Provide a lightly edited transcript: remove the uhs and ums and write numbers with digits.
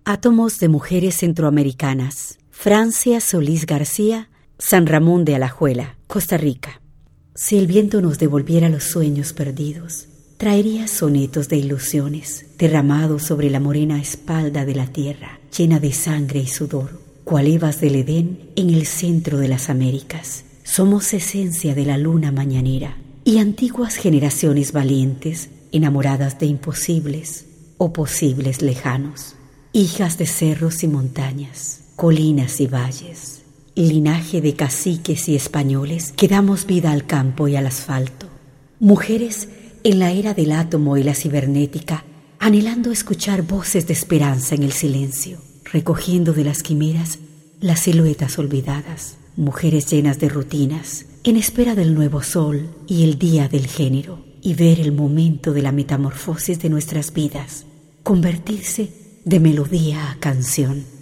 Átomos de mujeres centroamericanas. Francia Solís García, San Ramón de Alajuela, Costa Rica. Si el viento nos devolviera los sueños perdidos, traería sonetos de ilusiones derramados sobre la morena espalda de la tierra, llena de sangre y sudor, cual Evas del Edén en el centro de las Américas. Somos esencia de la luna mañanera y antiguas generaciones valientes, enamoradas de imposibles o posibles lejanos, hijas de cerros y montañas, colinas y valles, linaje de caciques y españoles que damos vida al campo y al asfalto, mujeres en la era del átomo y la cibernética, anhelando escuchar voces de esperanza en el silencio, recogiendo de las quimeras las siluetas olvidadas, mujeres llenas de rutinas, en espera del nuevo sol y el día del género, y ver el momento de la metamorfosis de nuestras vidas, convertirse de melodía a canción.